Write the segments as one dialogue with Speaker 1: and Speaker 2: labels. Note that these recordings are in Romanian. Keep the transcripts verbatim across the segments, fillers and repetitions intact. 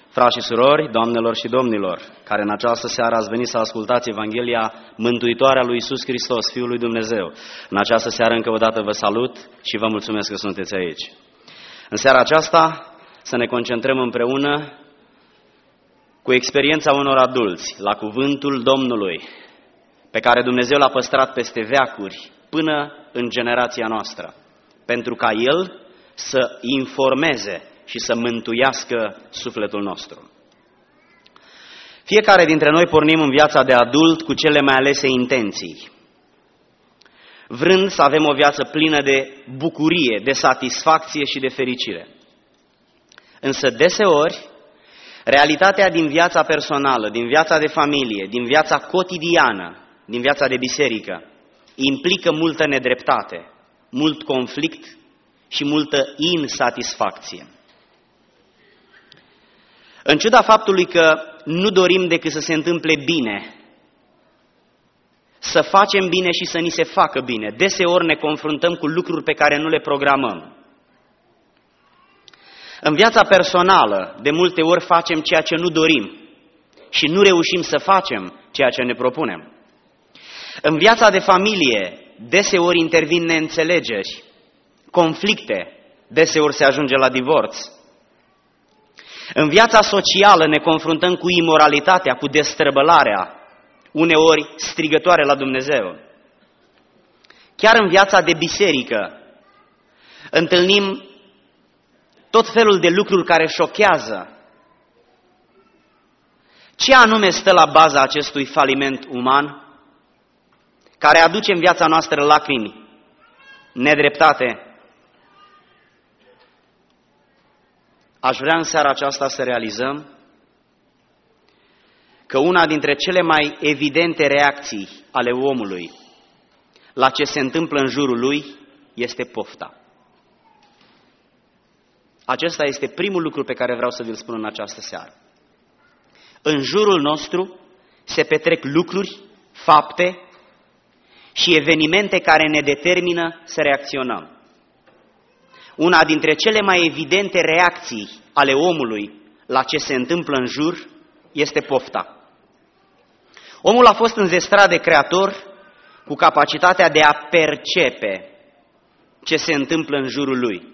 Speaker 1: Frați și surori, doamnelor și domnilor, care în această seară ați venit să ascultați Evanghelia mântuitoare a lui Iisus Hristos, Fiul lui Dumnezeu. În această seară încă o dată vă salut și vă mulțumesc că sunteți aici. În seara aceasta să ne concentrăm împreună cu experiența unor adulți la cuvântul Domnului, pe care Dumnezeu l-a păstrat peste veacuri până în generația noastră, pentru ca El să informeze și să mântuiască sufletul nostru. Fiecare dintre noi pornim în viața de adult cu cele mai alese intenții, vrând să avem o viață plină de bucurie, de satisfacție și de fericire. Însă deseori, realitatea din viața personală, din viața de familie, din viața cotidiană, din viața de biserică, implică multă nedreptate, mult conflict și multă insatisfacție. În ciuda faptului că nu dorim decât să se întâmple bine, să facem bine și să ni se facă bine, deseori ne confruntăm cu lucruri pe care nu le programăm. În viața personală, de multe ori facem ceea ce nu dorim și nu reușim să facem ceea ce ne propunem. În viața de familie, deseori intervin neînțelegeri, conflicte, deseori se ajunge la divorț. În viața socială ne confruntăm cu imoralitatea, cu destrăbălarea, uneori strigătoare la Dumnezeu. Chiar în viața de biserică întâlnim tot felul de lucruri care șochează. Ce anume stă la baza acestui faliment uman, care aduce în viața noastră lacrimi, nedreptate? Aș vrea în seara aceasta să realizăm că una dintre cele mai evidente reacții ale omului la ce se întâmplă în jurul lui este pofta. Acesta este primul lucru pe care vreau să vi-l spun în această seară. În jurul nostru se petrec lucruri, fapte și evenimente care ne determină să reacționăm. Una dintre cele mai evidente reacții ale omului la ce se întâmplă în jur este pofta. Omul a fost înzestrat de Creator cu capacitatea de a percepe ce se întâmplă în jurul lui.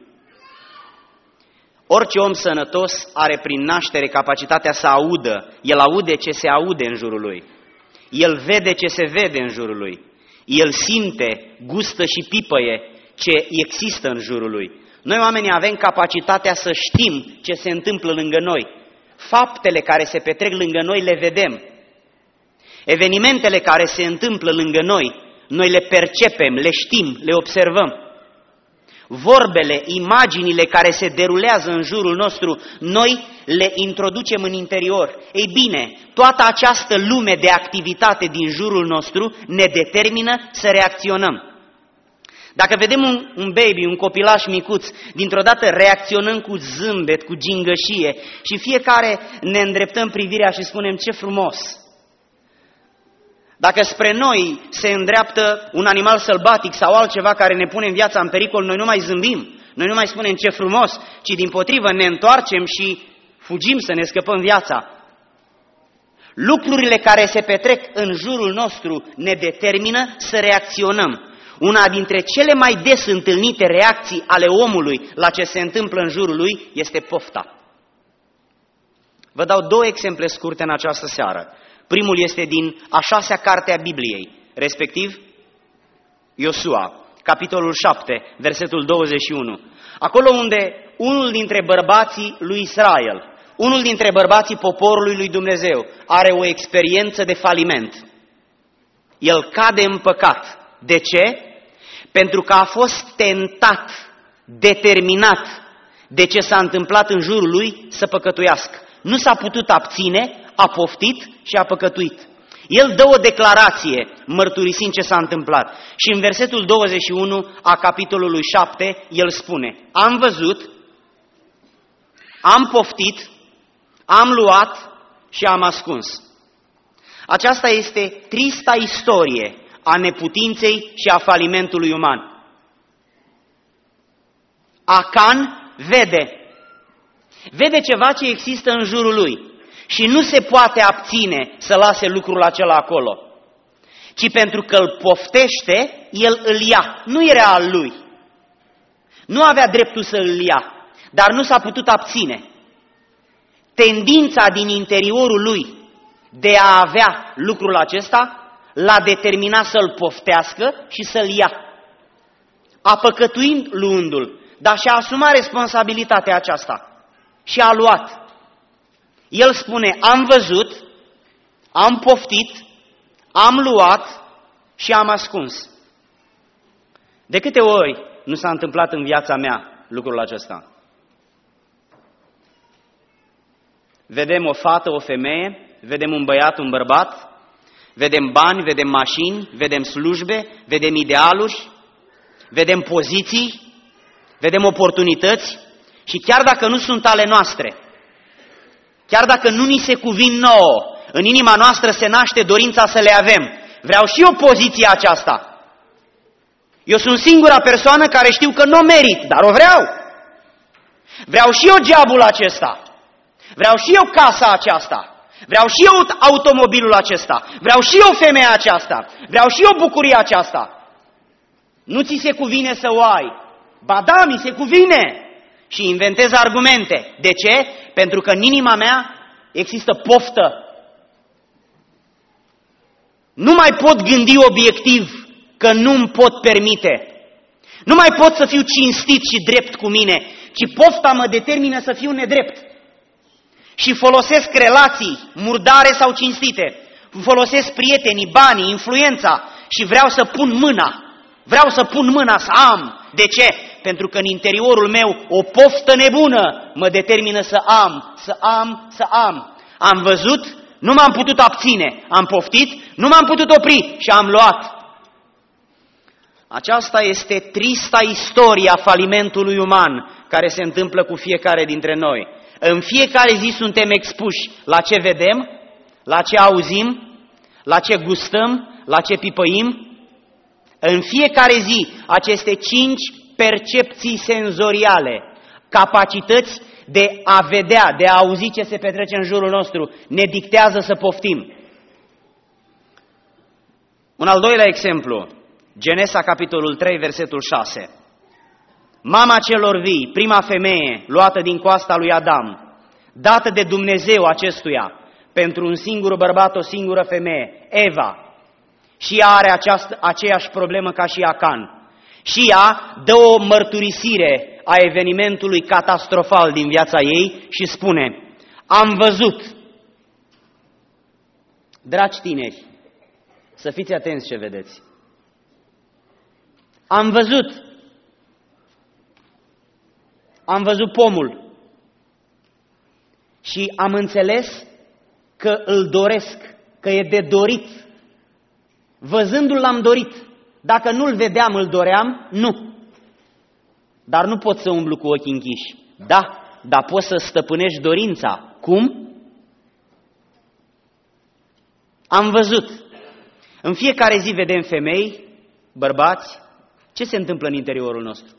Speaker 1: Orice om sănătos are prin naștere capacitatea să audă. El aude ce se aude în jurul lui. El vede ce se vede în jurul lui. El simte, gustă și pipăie ce există în jurul lui. Noi oamenii avem capacitatea să știm ce se întâmplă lângă noi. Faptele care se petrec lângă noi le vedem. Evenimentele care se întâmplă lângă noi, noi le percepem, le știm, le observăm. Vorbele, imaginile care se derulează în jurul nostru, noi le introducem în interior. Ei bine, toată această lume de activitate din jurul nostru ne determină să reacționăm. Dacă vedem un, un baby, un copilaș micuț, dintr-o dată reacționăm cu zâmbet, cu gingășie și fiecare ne îndreptăm privirea și spunem ce frumos. Dacă spre noi se îndreaptă un animal sălbatic sau altceva care ne pune în viața în pericol, noi nu mai zâmbim, noi nu mai spunem ce frumos, ci dimpotrivă ne întoarcem și fugim să ne scăpăm viața. Lucrurile care se petrec în jurul nostru ne determină să reacționăm. Una dintre cele mai des întâlnite reacții ale omului la ce se întâmplă în jurul lui este pofta. Vă dau două exemple scurte în această seară. Primul este din a șasea carte a Bibliei, respectiv Iosua, capitolul șapte, versetul douăzeci și unu. Acolo unde unul dintre bărbații lui Israel, unul dintre bărbații poporului lui Dumnezeu, are o experiență de faliment. El cade în păcat. De ce? Pentru că a fost tentat, determinat de ce s-a întâmplat în jurul lui să păcătuiască. Nu s-a putut abține, a poftit și a păcătuit. El dă o declarație mărturisind ce s-a întâmplat. Și în versetul douăzeci și unu a capitolului șapte, el spune: am văzut, am poftit, am luat și am ascuns. Aceasta este trista istorie a neputinței și a falimentului uman. Acan vede. vede ceva ce există în jurul lui și nu se poate abține să lase lucrul acela acolo, ci pentru că îl poftește, el îl ia. Nu era al lui. Nu avea dreptul să îl ia, dar nu s-a putut abține. Tendința din interiorul lui de a avea lucrul acesta l-a determinat să-l poftească și să-l ia. A păcătuit luându-l, dar și-a asumat responsabilitatea aceasta și a luat. El spune, am văzut, am poftit, am luat și am ascuns. De câte ori nu s-a întâmplat în viața mea lucrul acesta? Vedem o fată, o femeie, vedem un băiat, un bărbat, vedem bani, vedem mașini, vedem slujbe, vedem idealuri, vedem poziții, vedem oportunități și chiar dacă nu sunt ale noastre, chiar dacă nu ni se cuvin nouă, în inima noastră se naște dorința să le avem. Vreau și eu poziția aceasta. Eu sunt singura persoană care știu că nu o merit, dar o vreau. Vreau și eu geabul acesta. Vreau și eu casa aceasta. Vreau și eu automobilul acesta. Vreau și eu femeia aceasta. Vreau și eu bucuria aceasta. Nu ți se cuvine să o ai. Ba da, mi se cuvine. Și inventez argumente. De ce? Pentru că în inima mea există poftă. Nu mai pot gândi obiectiv că nu-mi pot permite. Nu mai pot să fiu cinstit și drept cu mine, ci pofta mă determină să fiu nedrept. Și folosesc relații murdare sau cinstite. Folosesc prietenii, banii, influența și vreau să pun mâna. Vreau să pun mâna să am. De ce? Pentru că în interiorul meu o poftă nebună mă determină să am, să am, să am. Am văzut, nu m-am putut abține. Am poftit, nu m-am putut opri și am luat. Aceasta este trista istoria falimentului uman care se întâmplă cu fiecare dintre noi. În fiecare zi suntem expuși la ce vedem, la ce auzim, la ce gustăm, la ce pipăim. În fiecare zi aceste cinci percepții senzoriale, capacități de a vedea, de a auzi ce se petrece în jurul nostru, ne dictează să poftim. Un al doilea exemplu, Genesa, capitolul trei, versetul șase. Mama celor vii, prima femeie luată din coasta lui Adam, dată de Dumnezeu acestuia pentru un singur bărbat, o singură femeie, Eva, și ea are această, aceeași problemă ca și Acan. Și ea dă o mărturisire a evenimentului catastrofal din viața ei și spune, am văzut. Dragi tineri, să fiți atenți ce vedeți. Am văzut. Am văzut pomul și am înțeles că îl doresc, că e de dorit. Văzându-l l-am dorit. Dacă nu-l vedeam, îl doream? Nu. Dar nu pot să umblu cu ochii închiși. Da, dar poți să stăpânești dorința. Cum? Am văzut. În fiecare zi vedem femei, bărbați. Ce se întâmplă în interiorul nostru?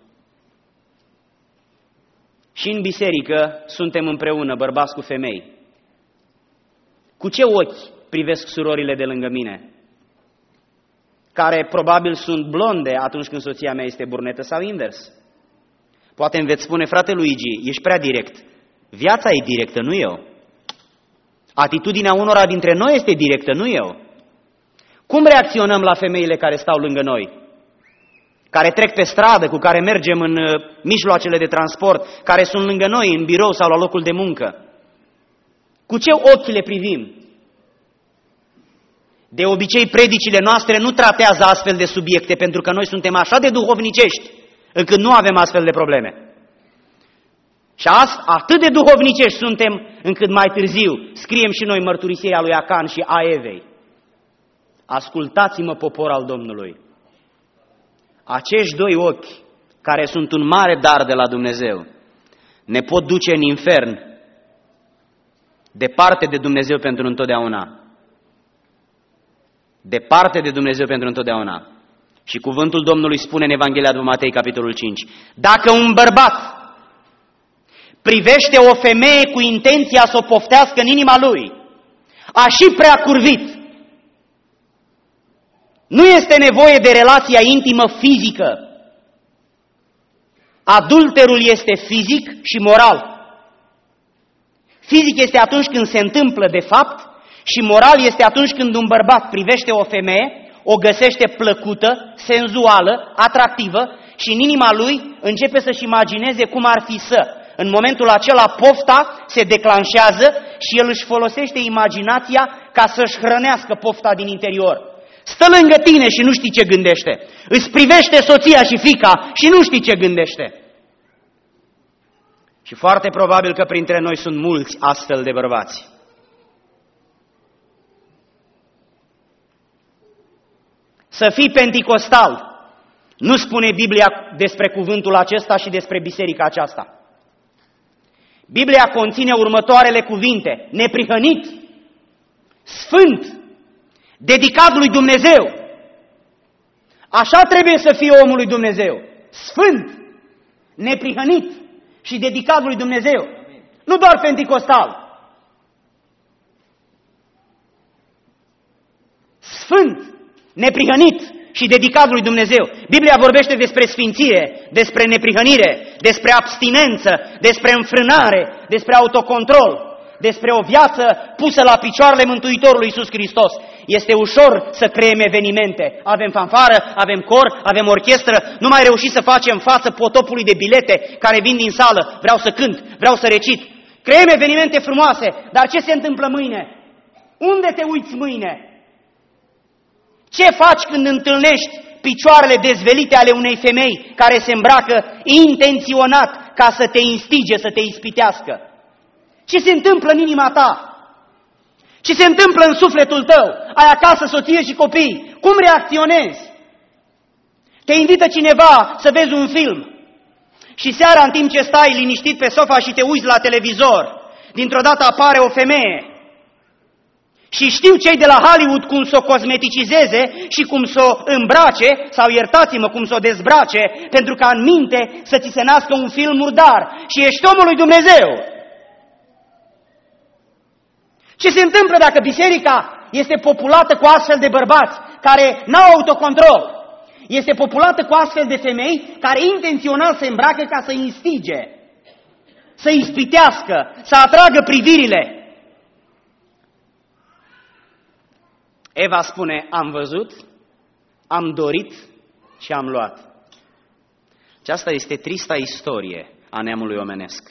Speaker 1: Și în biserică suntem împreună, bărbați cu femei. Cu ce ochi privesc surorile de lângă mine? Care probabil sunt blonde atunci când soția mea este burnetă sau invers. Poate îmi veți spune, frate Luigi, ești prea direct. Viața e directă, nu eu. Atitudinea unora dintre noi este directă, nu eu. Cum reacționăm la femeile care stau lângă noi? Care trec pe stradă, cu care mergem în uh, mijloacele de transport, care sunt lângă noi, în birou sau la locul de muncă. Cu ce ochi le privim? De obicei, predicile noastre nu tratează astfel de subiecte, pentru că noi suntem așa de duhovnicești, încât nu avem astfel de probleme. Și azi, atât de duhovnicești suntem, încât mai târziu scriem și noi mărturisirea lui Acan și a Evei. Ascultați-mă, popor al Domnului! Acești doi ochi, care sunt un mare dar de la Dumnezeu, ne pot duce în infern, departe de Dumnezeu pentru întotdeauna. Departe de Dumnezeu pentru întotdeauna. Și cuvântul Domnului spune în Evanghelia după Matei, capitolul cinci, dacă un bărbat privește o femeie cu intenția să o poftească în inima lui, a și prea curvit. Nu este nevoie de relația intimă fizică. Adulterul este fizic și moral. Fizic este atunci când se întâmplă de fapt și moral este atunci când un bărbat privește o femeie, o găsește plăcută, senzuală, atractivă și în inima lui începe să-și imagineze cum ar fi să. În momentul acela pofta se declanșează și el își folosește imaginația ca să-și hrănească pofta din interior. Stă lângă tine și nu știi ce gândește. Îți privește soția și fiica și nu știi ce gândește. Și foarte probabil că printre noi sunt mulți astfel de bărbați. Să fii penticostal, nu spune Biblia despre cuvântul acesta și despre biserica aceasta. Biblia conține următoarele cuvinte: neprihănit, sfânt, dedicat lui Dumnezeu. Așa trebuie să fie omul lui Dumnezeu, sfânt, neprihănit și dedicat lui Dumnezeu. Nu doar penticostal. Sfânt, neprihănit și dedicat lui Dumnezeu. Biblia vorbește despre sfințire, despre neprihănire, despre abstinență, despre înfrânare, despre autocontrol, despre o viață pusă la picioarele Mântuitorului Iisus Hristos. Este ușor să creăm evenimente. Avem fanfară, avem cor, avem orchestră, nu mai reușim să facem față potopului de bilete care vin din sală. Vreau să cânt, vreau să recit. Creăm evenimente frumoase, dar ce se întâmplă mâine? Unde te uiți mâine? Ce faci când întâlnești picioarele dezvelite ale unei femei care se îmbracă intenționat ca să te instige, să te ispitească? Ce se întâmplă în inima ta? Ce se întâmplă în sufletul tău? Ai acasă soție și copii. Cum reacționezi? Te invită cineva să vezi un film și seara, în timp ce stai liniștit pe sofa și te uiți la televizor, dintr-o dată apare o femeie. Și știu cei de la Hollywood cum să o cosmeticizeze și cum să o îmbrace, sau iertați-mă, cum să o dezbrace, pentru ca în minte să ți se nască un film murdar. Și ești omul lui Dumnezeu. Ce se întâmplă dacă biserica este populată cu astfel de bărbați care n-au autocontrol? Este populată cu astfel de femei care intențional se îmbracă ca să instige, să ispitească, să atragă privirile. Eva spune, am văzut, am dorit și am luat. Aceasta este trista istorie a neamului omenesc.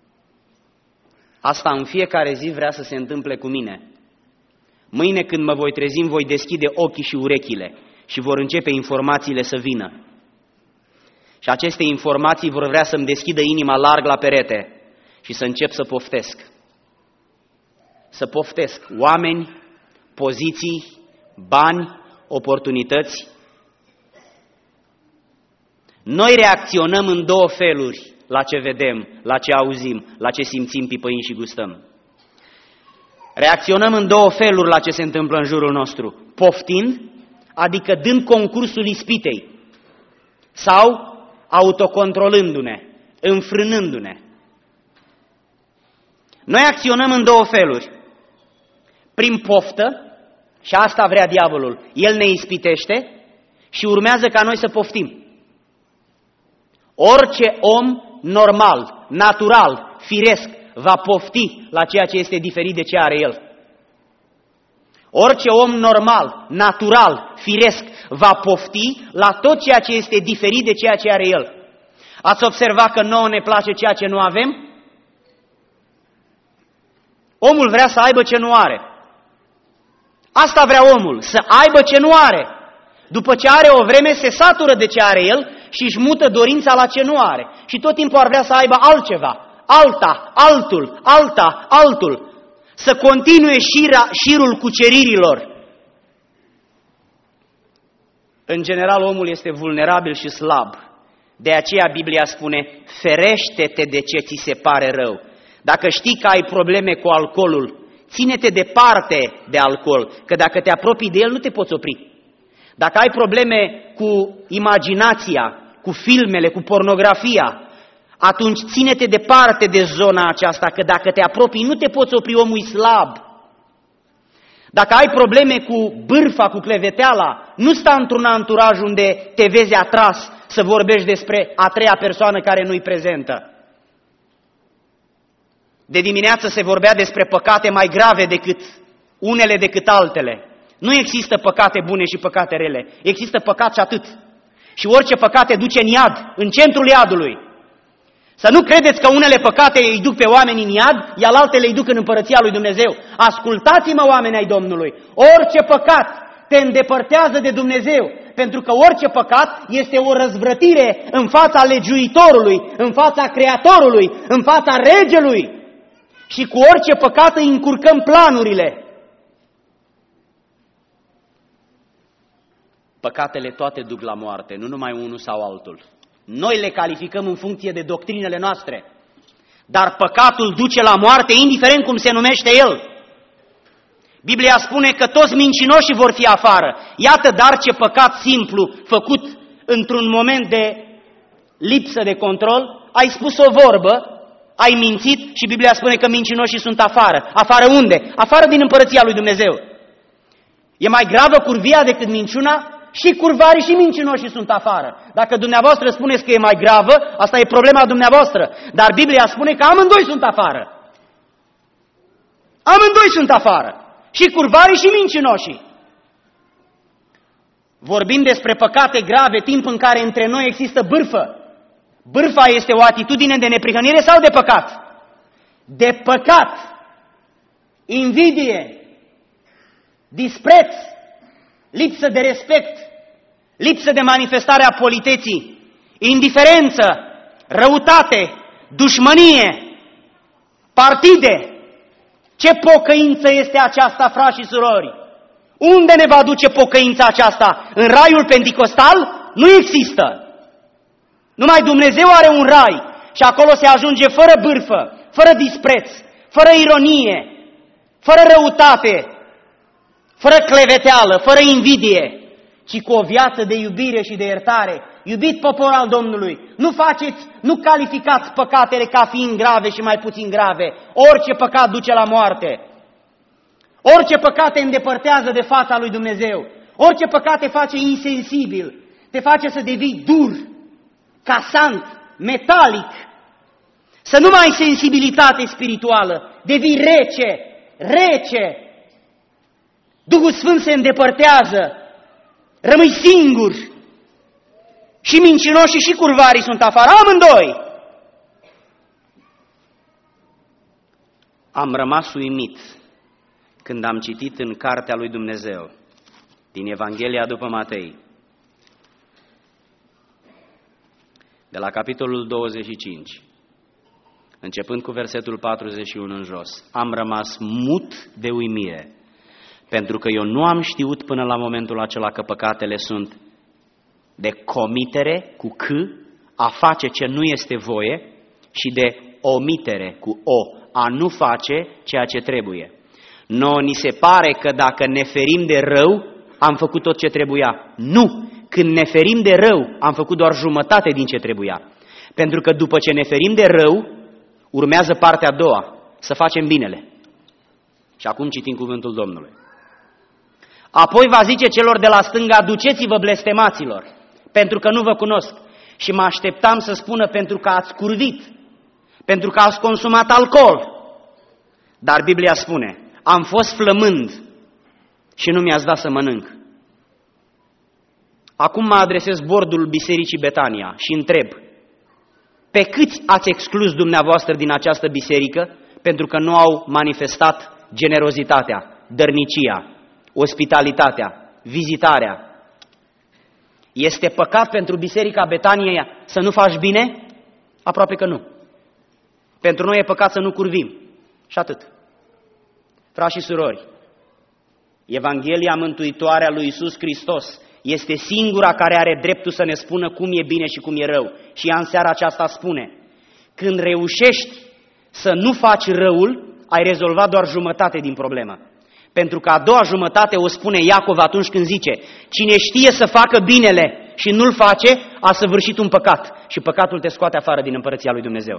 Speaker 1: Asta în fiecare zi vrea să se întâmple cu mine. Mâine când mă voi trezi, îmi voi deschide ochii și urechile și vor începe informațiile să vină. Și aceste informații vor vrea să-mi deschidă inima larg la perete și să încep să poftesc. Să poftesc oameni, poziții, bani, oportunități. Noi reacționăm în două feluri la ce vedem, la ce auzim, la ce simțim, pipăim și gustăm. Reacționăm în două feluri la ce se întâmplă în jurul nostru. Poftind, adică dând concursul ispitei, sau autocontrolându-ne, înfrânându-ne. Noi acționăm în două feluri. Prin poftă, și asta vrea diavolul, el ne ispitește și urmează ca noi să poftim. Orice om normal, natural, firesc, va pofti la ceea ce este diferit de ce are el. Orice om normal, natural, firesc, va pofti la tot ceea ce este diferit de ceea ce are el. Ați observat că nouă ne place ceea ce nu avem? Omul vrea să aibă ce nu are. Asta vrea omul, să aibă ce nu are. După ce are o vreme, se satură de ce are el și își mută dorința la ce nu are. Și tot timpul ar vrea să aibă altceva, alta, altul, alta, altul. Să continue șira, șirul cuceririlor. În general, omul este vulnerabil și slab. De aceea Biblia spune, ferește-te de ce ți se pare rău. Dacă știi că ai probleme cu alcoolul, ține-te departe de alcool, că dacă te apropii de el, nu te poți opri. Dacă ai probleme cu imaginația, cu filmele, cu pornografia, atunci ține-te departe de zona aceasta, că dacă te apropii nu te poți opri, omul e slab. Dacă ai probleme cu bârfa, cu cleveteala, nu sta într-un anturaj unde te vezi atras să vorbești despre a treia persoană care nu-i prezentă. De dimineață se vorbea despre păcate mai grave decât unele decât altele. Nu există păcate bune și păcate rele. Există păcat și atât. Și orice păcat te duce în iad, în centrul iadului. Să nu credeți că unele păcate îi duc pe oameni în iad, iar altele îi duc în împărăția lui Dumnezeu. Ascultați-mă, oameni ai Domnului, orice păcat te îndepărtează de Dumnezeu, pentru că orice păcat este o răzvrătire în fața legiuitorului, în fața Creatorului, în fața Regelui. Și cu orice păcat îi încurcăm planurile. Păcatele toate duc la moarte, nu numai unul sau altul. Noi le calificăm în funcție de doctrinele noastre, dar păcatul duce la moarte, indiferent cum se numește el. Biblia spune că toți mincinoșii vor fi afară. Iată dar ce păcat simplu, făcut într-un moment de lipsă de control, ai spus o vorbă, ai mințit și Biblia spune că mincinoșii sunt afară. Afară unde? Afară din împărăția lui Dumnezeu. E mai gravă curvia decât minciuna? Și curvarii și mincinoșii sunt afară. Dacă dumneavoastră spuneți că e mai gravă, asta e problema dumneavoastră. Dar Biblia spune că amândoi sunt afară. Amândoi sunt afară. Și curvarii și mincinoșii. Vorbim despre păcate grave, timp în care între noi există bârfă. Bârfa este o atitudine de neprihănire sau de păcat? De păcat. Invidie. Dispreț. Lipsă de respect, lipsă de manifestare a politeții, indiferență, răutate, dușmănie, partide. Ce pocăință este aceasta, frați și surori? Unde ne va duce pocăința aceasta? În raiul penticostal? Nu există. Numai Dumnezeu are un rai și acolo se ajunge fără bârfă, fără dispreț, fără ironie, fără răutate, fără cleveteală, fără invidie, ci cu o viață de iubire și de iertare. Iubit popor al Domnului, nu faceți, nu calificați păcatele ca fiind grave și mai puțin grave. Orice păcat duce la moarte. Orice păcat te îndepărtează de fața lui Dumnezeu. Orice păcat te face insensibil, te face să devii dur, casant, metalic, să nu mai ai sensibilitate spirituală, devii rece, rece. Duhul Sfânt se îndepărtează, rămâi singur și mincinoșii și curvarii sunt afară, amândoi. Am rămas uimit când am citit în Cartea lui Dumnezeu, din Evanghelia după Matei, de la capitolul douăzeci și cinci, începând cu versetul patruzeci și unu în jos. Am rămas mut de uimire, pentru că eu nu am știut până la momentul acela că păcatele sunt de comitere cu C, a face ce nu este voie, și de omitere cu O, a nu face ceea ce trebuie. Nouă ni se pare că dacă ne ferim de rău, am făcut tot ce trebuia. Nu! Când ne ferim de rău, am făcut doar jumătate din ce trebuia. Pentru că după ce ne ferim de rău, urmează partea a doua, să facem binele. Și acum citim cuvântul Domnului. Apoi va zice celor de la stânga, duceți-vă blestemaților, pentru că nu vă cunosc. Și mă așteptam să spună, pentru că ați curvit, pentru că ați consumat alcool. Dar Biblia spune, am fost flămând și nu mi-ați dat să mănânc. Acum mă adresez bordul Bisericii Betania și întreb, pe câți ați exclus dumneavoastră din această biserică pentru că nu au manifestat generozitatea, dărnicia, ospitalitatea, vizitarea? Este păcat pentru Biserica Betania să nu faci bine? Aproape că nu. Pentru noi e păcat să nu curvim. Și atât. Frați și surori, Evanghelia mântuitoare a lui Iisus Hristos este singura care are dreptul să ne spună cum e bine și cum e rău. Și ea în seara aceasta spune, când reușești să nu faci răul, ai rezolvat doar jumătate din problemă. Pentru că a doua jumătate o spune Iacov atunci când zice, cine știe să facă binele și nu-l face, a săvârșit un păcat și păcatul te scoate afară din împărăția lui Dumnezeu.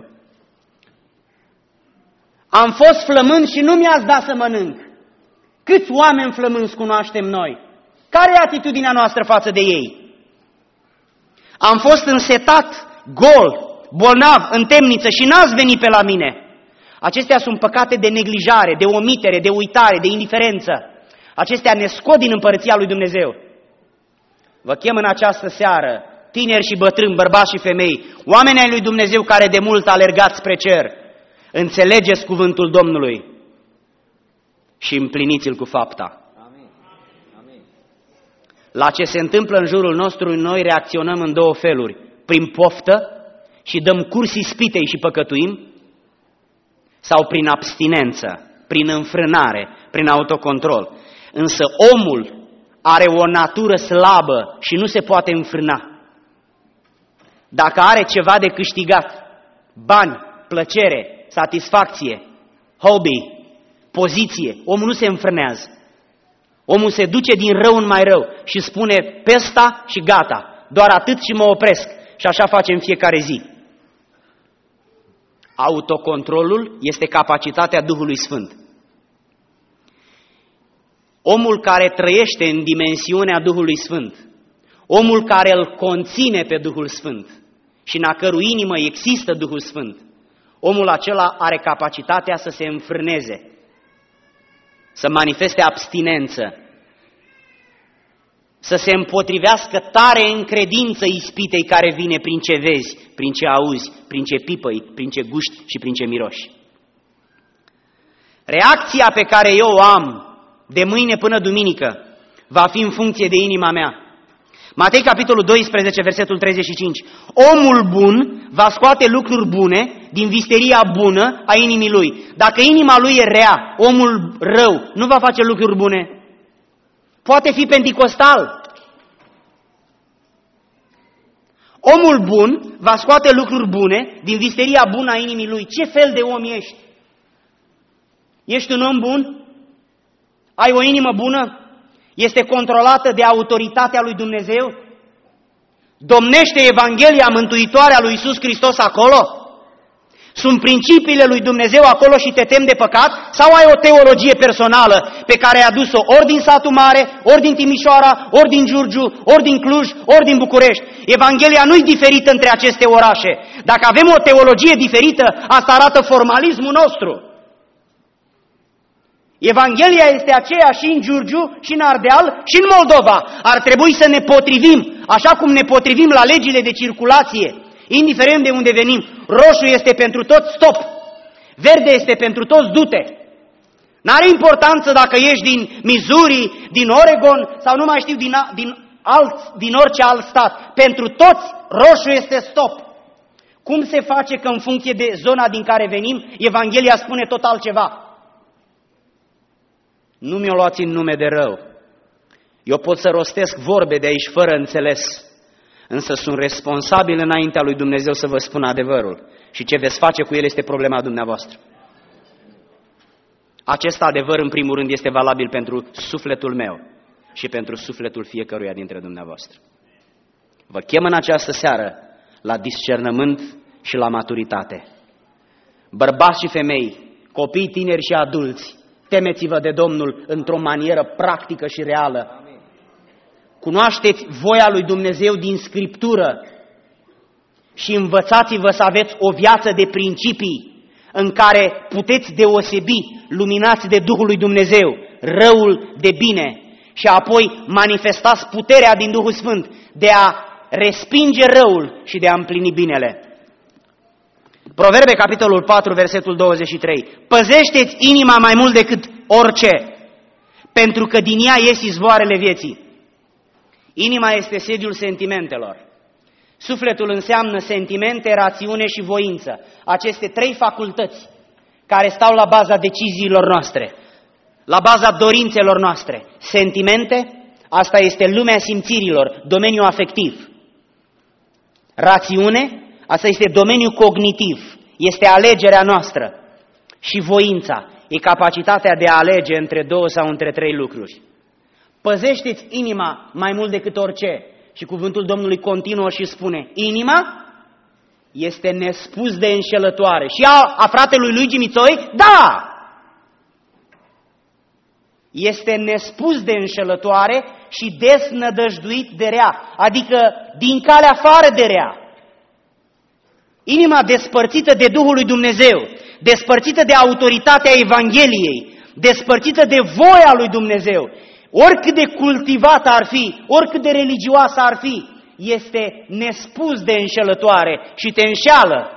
Speaker 1: Am fost flămând și nu mi-ați dat să mănânc. Câți oameni flămânzi cunoaștem noi? Care e atitudinea noastră față de ei? Am fost însetat, gol, bolnav, în temniță și n-ați venit pe la mine. Acestea sunt păcate de neglijare, de omitere, de uitare, de indiferență. Acestea ne scot din împărăția lui Dumnezeu. Vă chem în această seară, tineri și bătrâni, bărbați și femei, oameni ai lui Dumnezeu care de mult alergați spre cer, înțelegeți cuvântul Domnului și împliniți-l cu fapta.
Speaker 2: Amin. Amin.
Speaker 1: La ce se întâmplă în jurul nostru, noi reacționăm în două feluri. Prin poftă și dăm curs ispitei și păcătuim, sau prin abstinență, prin înfrânare, prin autocontrol. Însă omul are o natură slabă și nu se poate înfrâna. Dacă are ceva de câștigat, bani, plăcere, satisfacție, hobby, poziție, omul nu se înfrânează. Omul se duce din rău în mai rău și spune pe ăsta și gata, doar atât și mă opresc. Și așa facem fiecare zi. Autocontrolul este capacitatea Duhului Sfânt. Omul care trăiește în dimensiunea Duhului Sfânt, omul care îl conține pe Duhul Sfânt și în a cărui inimă există Duhul Sfânt, omul acela are capacitatea să se înfrâneze, să manifeste abstinență, să se împotrivească tare în credință ispitei care vine prin ce vezi, prin ce auzi, prin ce pipăi, prin ce guști și prin ce miroși. Reacția pe care eu o am de mâine până duminică va fi în funcție de inima mea. Matei, capitolul doisprezece, versetul treizeci și cinci. Omul bun va scoate lucruri bune din visteria bună a inimii lui. Dacă inima lui e rea, omul rău nu va face lucruri bune. Poate fi penticostal. Omul bun va scoate lucruri bune din visteria bună a inimii lui. Ce fel de om ești? Ești un om bun? Ai o inimă bună? Este controlată de autoritatea lui Dumnezeu? Domnește Evanghelia mântuitoare a lui Iisus Hristos acolo? Sunt principiile lui Dumnezeu acolo și te temi de păcat? Sau ai o teologie personală pe care ai adus-o ori din satul mare, ori din Timișoara, ori din Giurgiu, ori din Cluj, ori din București? Evanghelia nu-i diferită între aceste orașe. Dacă avem o teologie diferită, asta arată formalismul nostru. Evanghelia este aceeași și în Giurgiu, și în Ardeal, și în Moldova. Ar trebui să ne potrivim, așa cum ne potrivim la legile de circulație, indiferent de unde venim. Roșu este pentru toți, stop! Verde este pentru toți, du-te! N-are importanță dacă ești din Missouri, din Oregon sau nu mai știu, din, din, alt, din orice alt stat. Pentru toți, roșu este stop! Cum se face că în funcție de zona din care venim, Evanghelia spune tot altceva? Nu mi-o luați în nume de rău. Eu pot să rostesc vorbe de aici fără înțeles, însă sunt responsabil înaintea lui Dumnezeu să vă spun adevărul. Și ce veți face cu el este problema dumneavoastră. Acest adevăr, în primul rând, este valabil pentru sufletul meu și pentru sufletul fiecăruia dintre dumneavoastră. Vă chem în această seară la discernământ și la maturitate. Bărbați și femei, copii, tineri și adulți, temeți-vă de Domnul într-o manieră practică și reală. Cunoașteți voia lui Dumnezeu din Scriptură și învățați-vă să aveți o viață de principii în care puteți deosebi, luminați de Duhul lui Dumnezeu, răul de bine și apoi manifestați puterea din Duhul Sfânt de a respinge răul și de a împlini binele. Proverbe, capitolul patru, versetul douăzeci și trei. Păzește-ți inima mai mult decât orice, pentru că din ea ies izvoarele vieții. Inima este sediul sentimentelor. Sufletul înseamnă sentimente, rațiune și voință. Aceste trei facultăți care stau la baza deciziilor noastre, la baza dorințelor noastre. Sentimente, asta este lumea simțirilor, domeniul afectiv. Rațiune, asta este domeniul cognitiv, este alegerea noastră. Și voința e capacitatea de a alege între două sau între trei lucruri. Păzește-ți inima mai mult decât orice, Și cuvântul Domnului continuă și spune, inima este nespus de înșelătoare. Și a, a fratelui lui Gimițoi, da! Este nespus de înșelătoare și desnădăjduit de rea, adică din calea afară de rea. Inima despărțită de Duhul lui Dumnezeu, despărțită de autoritatea Evangheliei, despărțită de voia lui Dumnezeu, oricât de cultivată ar fi, oricât de religioasă ar fi, este nespus de înșelătoare și te înșeală.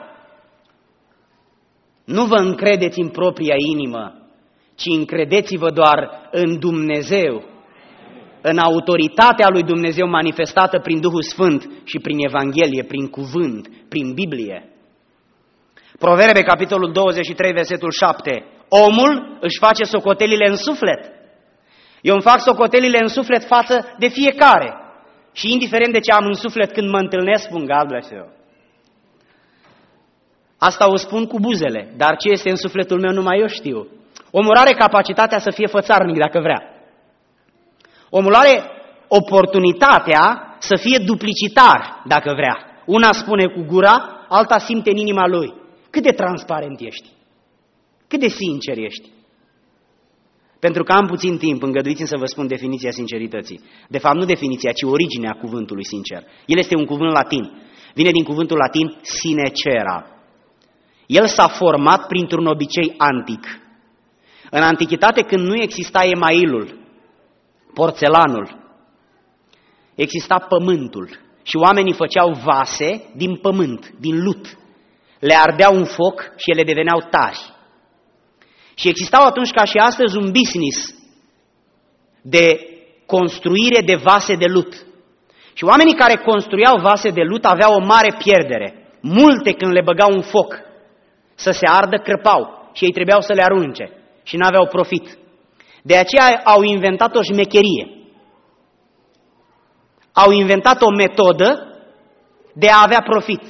Speaker 1: Nu vă încredeți în propria inimă, ci încredeți-vă doar în Dumnezeu, în autoritatea lui Dumnezeu manifestată prin Duhul Sfânt și prin Evanghelie, prin cuvânt, prin Biblie. Proverbe, capitolul douăzeci și trei, versetul șapte. Omul își face socotelile în suflet. Eu îmi fac socotelile în suflet față de fiecare. Și indiferent de ce am în suflet când mă întâlnesc, spun God bless you. Asta o spun cu buzele, dar ce este în sufletul meu numai eu știu. Omul are capacitatea să fie fățarnic dacă vrea. Omul are oportunitatea să fie duplicitar dacă vrea. Una spune cu gura, alta simte în inima lui. Cât de transparent ești? Cât de sincer ești? Pentru că am puțin timp, îngăduiți-mi să vă spun definiția sincerității. De fapt, nu definiția, ci originea cuvântului sincer. El este un cuvânt latin. Vine din cuvântul latin sinecera. El s-a format printr-un obicei antic. În antichitate, când nu exista emailul, porțelanul, exista pământul și oamenii făceau vase din pământ, din lut. Le ardeau un foc și ele deveneau tari. Și existau atunci, ca și astăzi, un business de construire de vase de lut. Și oamenii care construiau vase de lut aveau o mare pierdere. Multe, când le băgau un foc să se ardă, crăpau și ei trebuiau să le arunce și n-aveau profit. De aceea au inventat o șmecherie. Au inventat o metodă de a avea profit.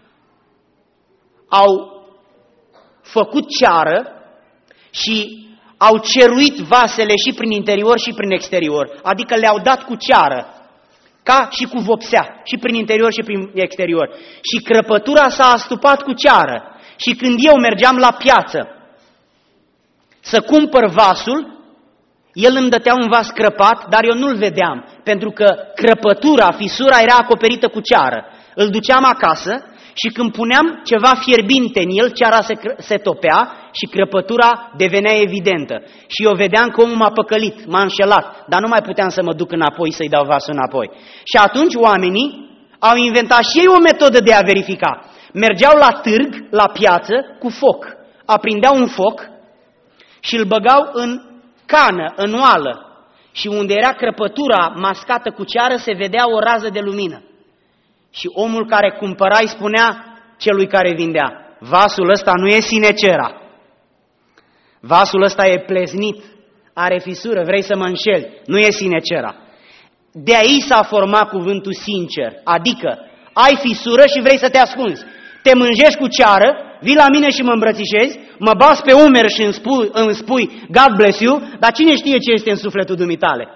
Speaker 1: Au făcut ceară și au ceruit vasele și prin interior și prin exterior, adică le-au dat cu ceară, ca și cu vopsea, și prin interior și prin exterior. Și crăpătura s-a astupat cu ceară. Și când eu mergeam la piață să cumpăr vasul, el îmi dătea un vas crăpat, dar eu nu-l vedeam, pentru că crăpătura, fisura era acoperită cu ceară. Îl duceam acasă și când puneam ceva fierbinte în el, ceara se, se topea și crăpătura devenea evidentă. Și eu vedeam că omul m-a păcălit, m-a înșelat, dar nu mai puteam să mă duc înapoi să-i dau vasul înapoi. Și atunci oamenii au inventat și ei o metodă de a verifica. Mergeau la târg, la piață, cu foc. Aprindeau un foc și îl băgau în cană, în oală. Și unde era crăpătura mascată cu ceară, se vedea o rază de lumină. Și omul care cumpăra îi spunea celui care vindea, vasul ăsta nu e sinecera. Vasul ăsta e pleznit, are fisură, vrei să mă înșeli, nu e sinecera. De aici s-a format cuvântul sincer, adică ai fisură și vrei să te ascunzi. Te mânjești cu ceară, vii la mine și mă îmbrățișezi, mă bați pe umeri și îmi spui, îmi spui God bless you, dar cine știe ce este în sufletul dumitale?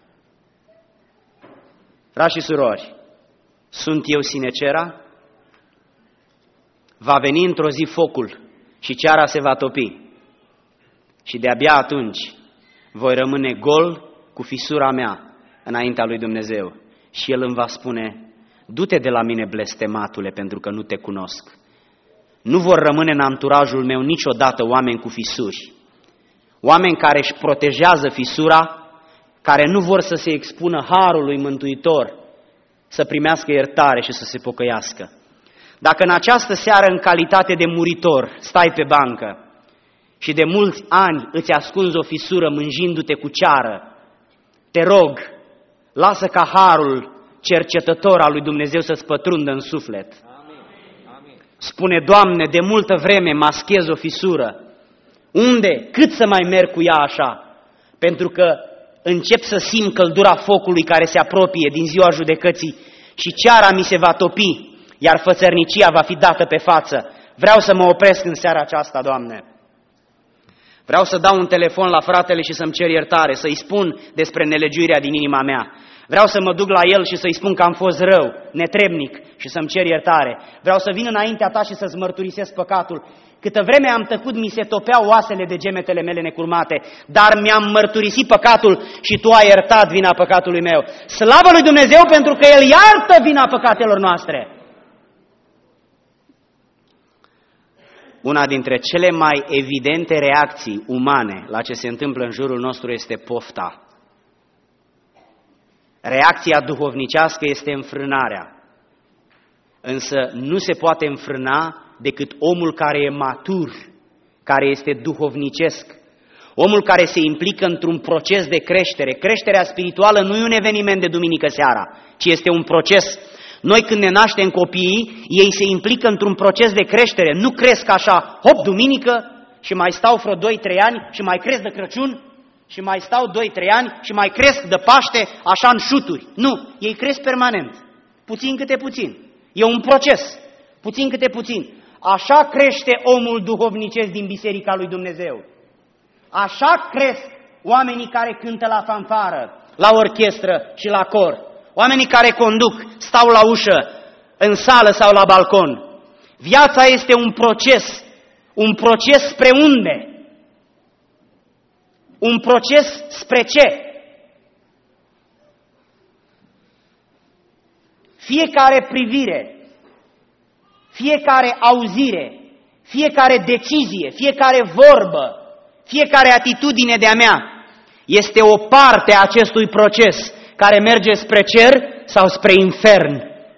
Speaker 1: Frați și surori, sunt eu sinecera? Va veni într-o zi focul și ceara se va topi. Și de-abia atunci voi rămâne gol cu fisura mea înaintea lui Dumnezeu. Și El îmi va spune, du-te de la mine, blestematule, pentru că nu te cunosc. Nu vor rămâne în anturajul meu niciodată oameni cu fisuri. Oameni care își protejează fisura, care nu vor să se expună harului Mântuitor, să primească iertare și să se pocăiască. Dacă în această seară, în calitate de muritor, stai pe bancă și de mulți ani îți ascunzi o fisură mânjindu-te cu ceară, te rog, lasă ca harul cercetător al lui Dumnezeu să-ți pătrundă în suflet. Amin. Spune, Doamne, de multă vreme maschez o fisură. Unde? Cât să mai merg cu ea așa? Pentru că încep să simt căldura focului care se apropie din ziua judecății și ceara mi se va topi, iar fățărnicia va fi dată pe față. Vreau să mă opresc în seara aceasta, Doamne. Vreau să dau un telefon la fratele și să-mi cer iertare, să-i spun despre nelegiuirea din inima mea. Vreau să mă duc la el și să-i spun că am fost rău, netrebnic și să-mi cer iertare. Vreau să vin înaintea ta și să-ți mărturisesc păcatul. Câtă vreme am tăcut, mi se topeau oasele de gemetele mele necurmate, dar mi-am mărturisit păcatul și tu ai iertat vina păcatului meu. Slavă lui Dumnezeu pentru că El iartă vina păcatelor noastre. Una dintre cele mai evidente reacții umane la ce se întâmplă în jurul nostru este pofta. Reacția duhovnicească este înfrânarea, însă nu se poate înfrâna decât omul care e matur, care este duhovnicesc, omul care se implică într-un proces de creștere. Creșterea spirituală nu e un eveniment de duminică seara, ci este un proces. Noi când ne naștem copiii, ei se implică într-un proces de creștere, nu cresc așa, hop, duminică, și mai stau vreo doi trei ani și mai cresc de Crăciun, și mai stau doi trei ani și mai cresc de Paște, așa în șuturi. Nu, ei cresc permanent, puțin câte puțin. E un proces, puțin câte puțin. Așa crește omul duhovnicesc din Biserica lui Dumnezeu. Așa cresc oamenii care cântă la fanfară, la orchestră și la cor. Oamenii care conduc, stau la ușă, în sală sau la balcon. Viața este un proces, un proces spre unde? Un proces spre ce? Fiecare privire, fiecare auzire, fiecare decizie, fiecare vorbă, fiecare atitudine de-a mea este o parte a acestui proces care merge spre cer sau spre infern.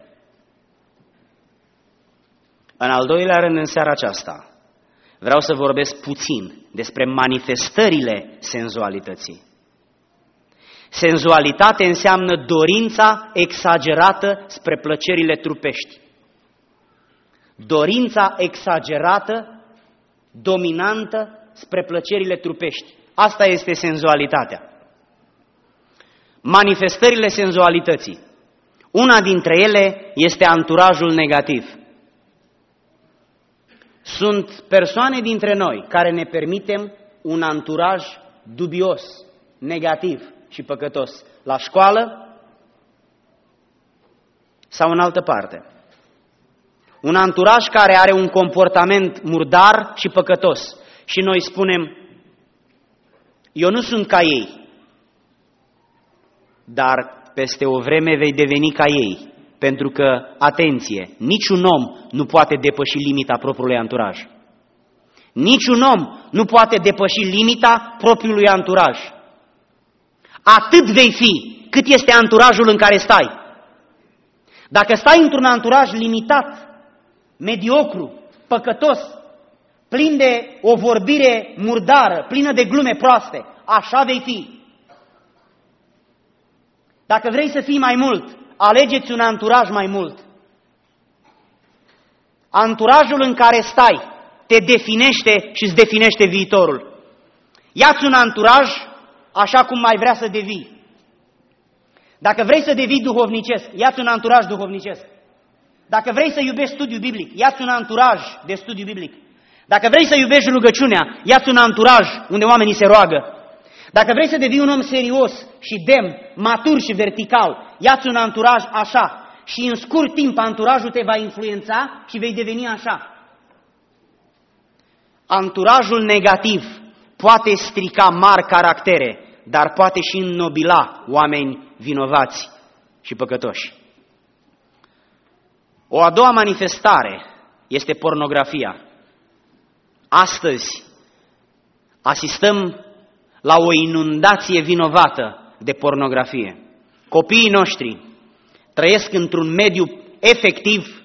Speaker 1: În al doilea rând, în seara aceasta, vreau să vorbesc puțin despre manifestările senzualității. Senzualitate înseamnă dorința exagerată spre plăcerile trupești. Dorința exagerată, dominantă spre plăcerile trupești. Asta este senzualitatea. Manifestările senzualității. Una dintre ele este anturajul negativ. Sunt persoane dintre noi care ne permitem un anturaj dubios, negativ și păcătos, la școală sau în altă parte. Un anturaj care are un comportament murdar și păcătos. Și noi spunem, eu nu sunt ca ei, dar peste o vreme vei deveni ca ei. Pentru că, atenție, niciun om nu poate depăși limita propriului anturaj. Niciun om nu poate depăși limita propriului anturaj. Atât vei fi cât este anturajul în care stai. Dacă stai într-un anturaj limitat, mediocru, păcătos, plin de o vorbire murdară, plină de glume proaste, așa vei fi. Dacă vrei să fii mai mult, alegeți un anturaj mai mult. Anturajul în care stai te definește și îți definește viitorul. Ia-ți un anturaj așa cum mai vrea să devii. Dacă vrei să devii duhovnicesc, ia-ți un anturaj duhovnicesc. Dacă vrei să iubești studiul biblic, ia-ți un anturaj de studiu biblic. Dacă vrei să iubești rugăciunea, ia-ți un anturaj unde oamenii se roagă. Dacă vrei să devii un om serios și demn, matur și vertical, ia-ți un anturaj așa și în scurt timp anturajul te va influența și vei deveni așa. Anturajul negativ poate strica mari caractere, dar poate și înnobila oameni vinovați și păcătoși. O a doua manifestare este pornografia. Astăzi asistăm la o inundație vinovată de pornografie. Copiii noștri trăiesc într-un mediu efectiv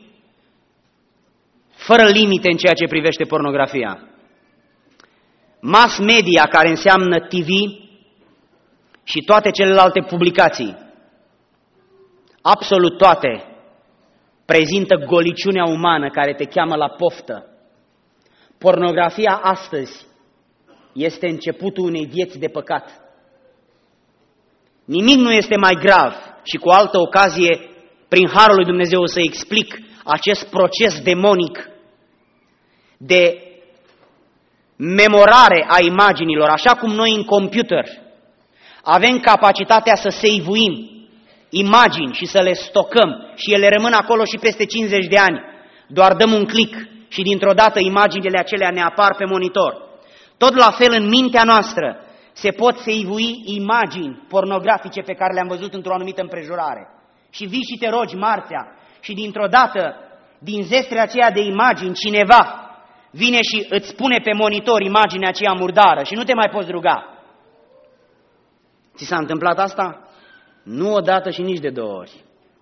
Speaker 1: fără limite în ceea ce privește pornografia. Mass media, care înseamnă T V și toate celelalte publicații, absolut toate, prezintă goliciunea umană care te cheamă la poftă. Pornografia astăzi este începutul unei vieți de păcat. Nimic nu este mai grav și cu altă ocazie, prin harul lui Dumnezeu, o să explic acest proces demonic de memorare a imaginilor, așa cum noi în computer avem capacitatea să save-uim imagini și să le stocăm și ele rămân acolo și peste cincizeci de ani. Doar dăm un click și dintr-o dată imaginile acelea ne apar pe monitor. Tot la fel în mintea noastră se pot seivui imagini pornografice pe care le-am văzut într-o anumită împrejurare. Și vii și te rogi marțea și dintr-o dată, din zestrea aceea de imagini, cineva vine și îți pune pe monitor imaginea aceea murdară și nu te mai poți ruga. Ți s-a întâmplat asta? Nu odată și nici de două ori.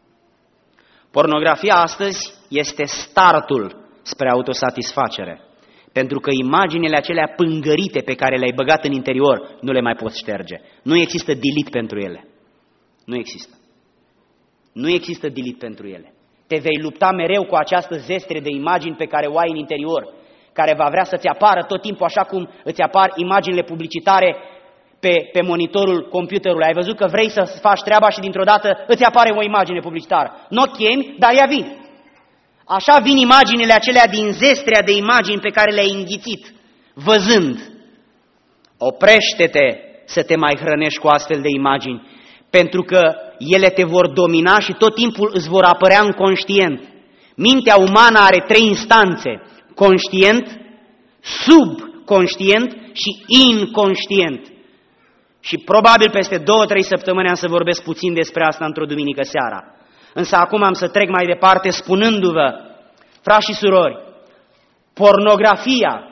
Speaker 1: Pornografia astăzi este startul spre autosatisfacere, pentru că imaginile acelea pângărite pe care le-ai băgat în interior nu le mai poți șterge. Nu există delete pentru ele. Nu există. Nu există delete pentru ele. Te vei lupta mereu cu această zestre de imagini pe care o ai în interior, care va vrea să-ți apară tot timpul așa cum îți apar imaginile publicitare pe, pe monitorul computerului. Ai văzut că vrei să faci treaba și dintr-o dată îți apare o imagine publicitară. Nu o chemi, dar ea vine. Așa vin imaginile acelea din zestrea de imagini pe care le-ai înghițit, văzând. Oprește-te să te mai hrănești cu astfel de imagini, pentru că ele te vor domina și tot timpul îți vor apărea înconștient. Mintea umană are trei instanțe: conștient, subconștient și inconștient. Și probabil peste două, trei săptămâni am să vorbesc puțin despre asta într-o duminică seara. Însă acum am să trec mai departe spunându-vă, frați și surori, pornografia,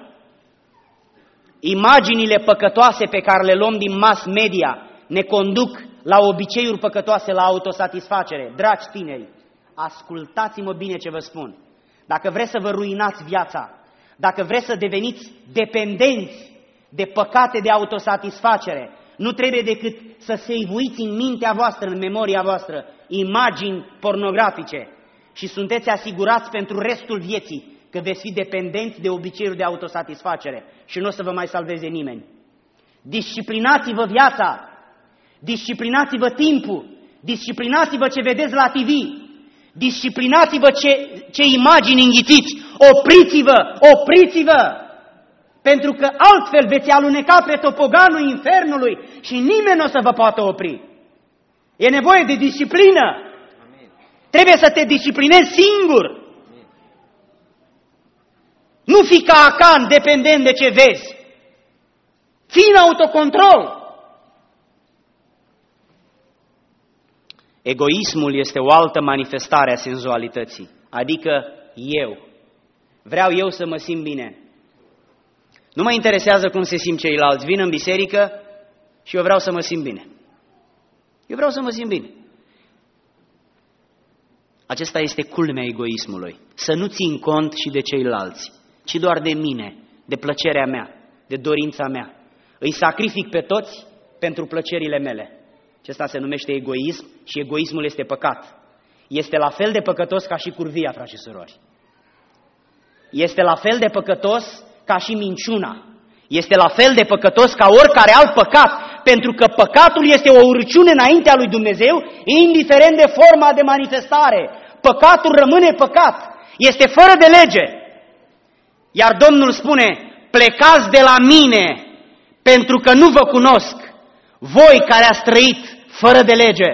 Speaker 1: imaginile păcătoase pe care le luăm din mass media ne conduc la obiceiuri păcătoase, la autosatisfacere. Dragi tineri, ascultați-mă bine ce vă spun. Dacă vreți să vă ruinați viața, dacă vreți să deveniți dependenți de păcate de autosatisfacere, nu trebuie decât să seivuiți în mintea voastră, în memoria voastră, imagini pornografice și sunteți asigurați pentru restul vieții că veți fi dependenți de obiceiuri de autosatisfacere și nu o să vă mai salveze nimeni. Disciplinați-vă viața, disciplinați-vă timpul, disciplinați-vă ce vedeți la T V, disciplinați-vă ce, ce imagini înghițiți, opriți-vă, opriți-vă! Pentru că altfel veți aluneca pe topoganul infernului și nimeni nu o să vă poată opri. E nevoie de disciplină. Amin. Trebuie să te disciplinezi singur. Amin. Nu fi ca Acan, dependent de ce vezi. Fii în autocontrol. Egoismul este o altă manifestare a senzualității. Adică eu. Vreau eu să mă simt bine. Nu mă interesează cum se simt ceilalți. Vin în biserică și eu vreau să mă simt bine. Eu vreau să mă simt bine. Acesta este culmea egoismului. Să nu țin cont și de ceilalți, ci doar de mine, de plăcerea mea, de dorința mea. Îi sacrific pe toți pentru plăcerile mele. Acesta se numește egoism și egoismul este păcat. Este la fel de păcătos ca și curvia, frați și surori. Este la fel de păcătos ca și minciuna. Este la fel de păcătos ca oricare alt păcat, pentru că păcatul este o urăciune înaintea lui Dumnezeu, indiferent de forma de manifestare. Păcatul rămâne păcat, este fără de lege. Iar Domnul spune, plecați de la mine, pentru că nu vă cunosc, voi care ați trăit fără de lege.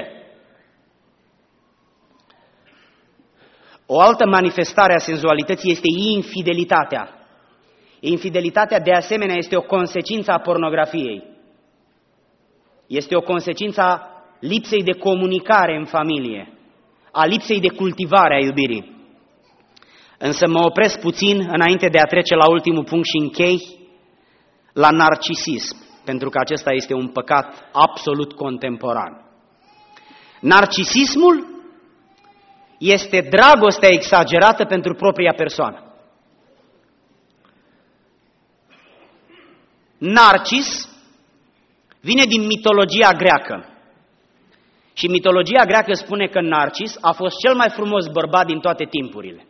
Speaker 1: O altă manifestare a senzualității este infidelitatea. Infidelitatea, de asemenea, este o consecință a pornografiei. Este o consecință a lipsei de comunicare în familie, a lipsei de cultivare a iubirii. Însă mă opresc puțin înainte de a trece la ultimul punct și închei la narcisism, pentru că acesta este un păcat absolut contemporan. Narcisismul este dragostea exagerată pentru propria persoană. Narcis vine din mitologia greacă. Și mitologia greacă spune că Narcis a fost cel mai frumos bărbat din toate timpurile.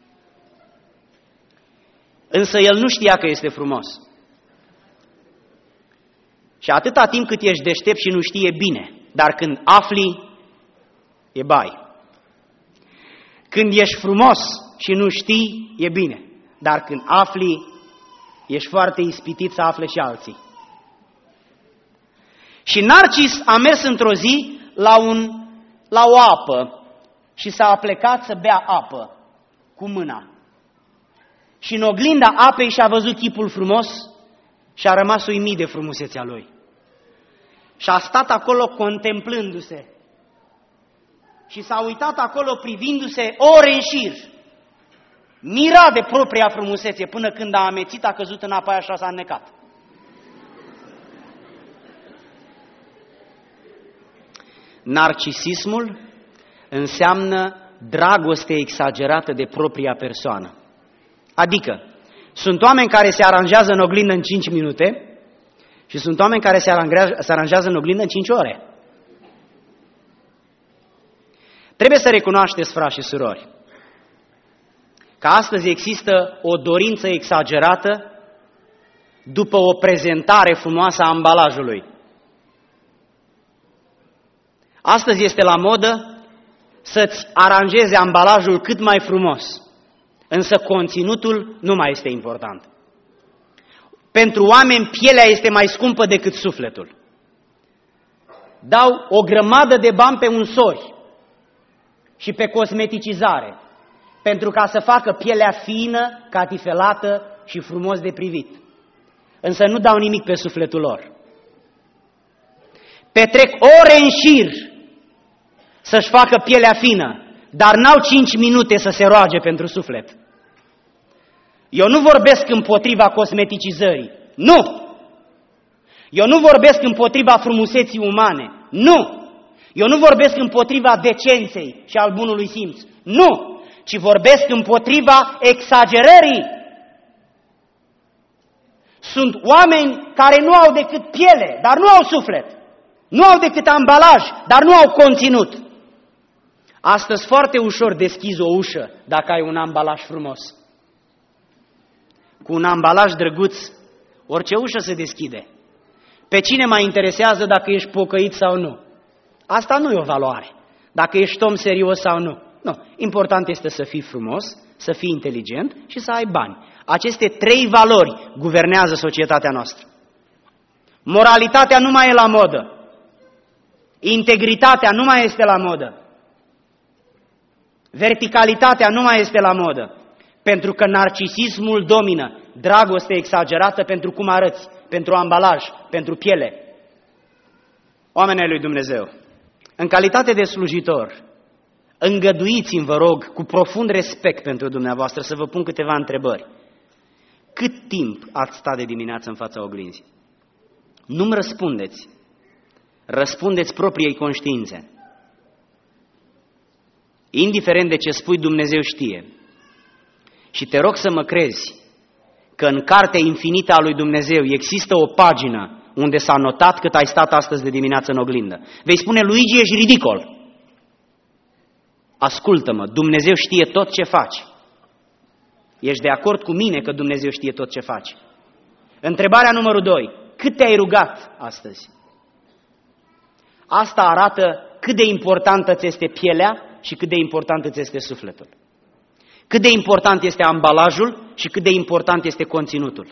Speaker 1: Însă el nu știa că este frumos. Și atâta timp cât ești deștept și nu știe bine, dar când afli, e bai. Când ești frumos și nu știi, e bine, dar când afli, ești foarte ispitit să afle și alții. Și Narcis a mers într-o zi la un la o apă și s-a aplecat să bea apă cu mâna. Și în oglinda apei și-a văzut chipul frumos și a rămas uimit de frumusețea lui. Și a stat acolo contemplându-se. Și s-a uitat acolo privindu-se ore în șir. Mira de propria frumusețe până când a amețit, a căzut în apa aia și s-a înnecat. Narcisismul înseamnă dragoste exagerată de propria persoană. Adică, sunt oameni care se aranjează în oglindă în cinci minute și sunt oameni care se aranjează, se aranjează în oglindă în cinci ore. Trebuie să recunoașteți, frați și surori, că astăzi există o dorință exagerată după o prezentare frumoasă a ambalajului. Astăzi este la modă să-ți aranjezi ambalajul cât mai frumos, însă conținutul nu mai este important. Pentru oameni, pielea este mai scumpă decât sufletul. Dau o grămadă de bani pe unsori și pe cosmeticizare, pentru ca să facă pielea fină, catifelată și frumos de privit. Însă nu dau nimic pe sufletul lor. Petrec ore în șir să-și facă pielea fină, dar n-au cinci minute să se roage pentru suflet. Eu nu vorbesc împotriva cosmeticizării, nu! Eu nu vorbesc împotriva frumuseții umane, nu! Eu nu vorbesc împotriva decenței și al bunului simț, nu! Ci vorbesc împotriva exagerării. Sunt oameni care nu au decât piele, dar nu au suflet. Nu au decât ambalaj, dar nu au conținut. Astăzi foarte ușor deschizi o ușă dacă ai un ambalaj frumos. Cu un ambalaj drăguț, orice ușă se deschide. Pe cine mai interesează dacă ești pocăit sau nu? Asta nu e o valoare. Dacă ești om serios sau nu. Nu. Important este să fii frumos, să fii inteligent și să ai bani. Aceste trei valori guvernează societatea noastră. Moralitatea nu mai e la modă. Integritatea nu mai este la modă. Verticalitatea nu mai este la modă. Pentru că narcisismul domină. Dragoste exagerată pentru cum arăți, pentru ambalaj, pentru piele. Oamenii lui Dumnezeu, în calitate de slujitor, îngăduiți-mi, vă rog, cu profund respect pentru dumneavoastră, să vă pun câteva întrebări. Cât timp ați stat de dimineață în fața oglinzii? Nu-mi răspundeți. Răspundeți propriei conștiințe. Indiferent de ce spui, Dumnezeu știe. Și te rog să mă crezi că în cartea infinită a lui Dumnezeu există o pagină unde s-a notat cât ai stat astăzi de dimineață în oglindă. Vei spune, Luigi, ești ridicol. Ascultă-mă, Dumnezeu știe tot ce faci. Ești de acord cu mine că Dumnezeu știe tot ce faci? Întrebarea numărul doi. Cât te-ai rugat astăzi? Asta arată cât de importantă ți este pielea și cât de importantă ți este sufletul. Cât de important este ambalajul și cât de important este conținutul.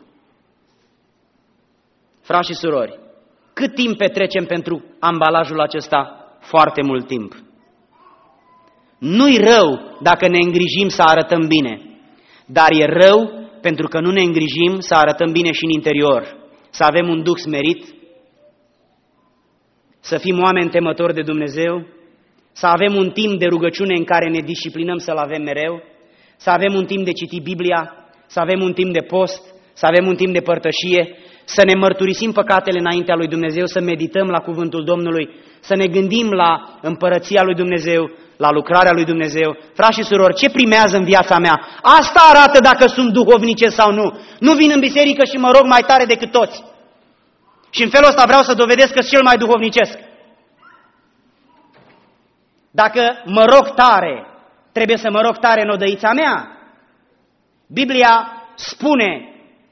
Speaker 1: Frați și surori, cât timp petrecem pentru ambalajul acesta? Foarte mult timp. Nu-i rău dacă ne îngrijim să arătăm bine, dar e rău pentru că nu ne îngrijim să arătăm bine și în interior, să avem un duh smerit, să fim oameni temători de Dumnezeu, să avem un timp de rugăciune în care ne disciplinăm să-L avem mereu, să avem un timp de citit Biblia, să avem un timp de post, să avem un timp de părtășie, să ne mărturisim păcatele înaintea lui Dumnezeu, să medităm la cuvântul Domnului, să ne gândim la împărăția lui Dumnezeu, la lucrarea lui Dumnezeu. Frați și surori, ce primează în viața mea? Asta arată dacă sunt duhovnice sau nu. Nu vin în biserică și mă rog mai tare decât toți. Și în felul ăsta vreau să dovedesc că sunt cel mai duhovnicesc. Dacă mă rog tare, trebuie să mă rog tare în odăița mea. Biblia spune,